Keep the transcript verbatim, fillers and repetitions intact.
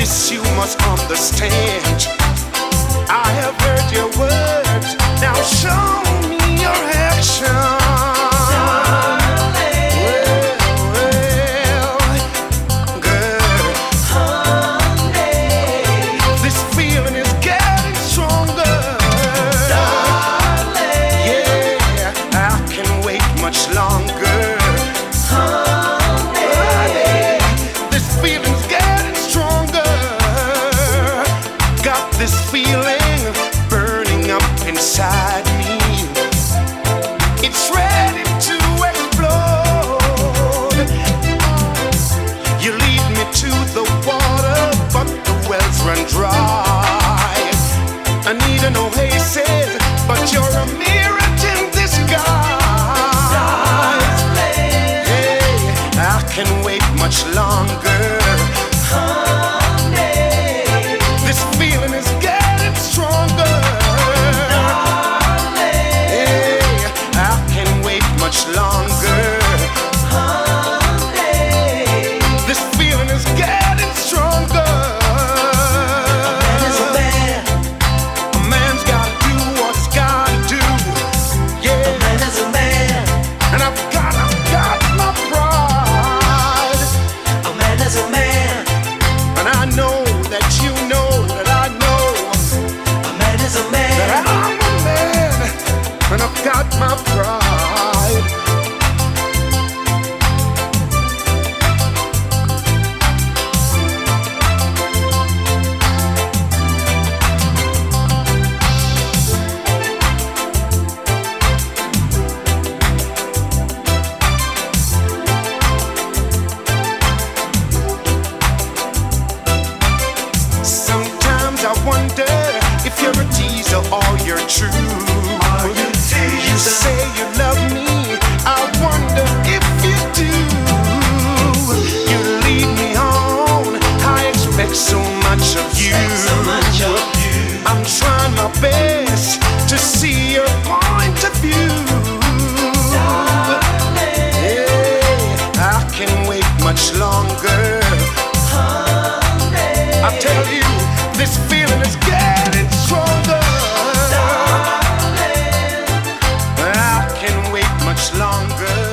This you must understand. I have heard your words. Now show me your action. Much longer, honey. This feeling's getting stronger. Got this feeling burning up inside me. It's ready to explode. You lead me to the water, but the wells run dry. I need an oasis, but you're a mirror in disguise. Can wait much longer, honey. This feeling is getting stronger, darling. Hey, I can wait much longer, honey. This feeling is getting stronger. A man is a man. A man's gotta do what he's gotta do. Yeah, a man is a man. And I've got, I've got my pride. As a man, and I know that you know that I know a man is a man, that I'm a man, and I've got my pride. I wonder if you're a teaser or you're true. Are you teaser? You say you love me, I wonder if you do. You lead me on, I expect so much of you. So much of you. I'm trying my best to see your point of view. Darling. Yeah, I can wait much longer. Honey. I tell you, this feeling is getting stronger, darling. I can't wait much longer.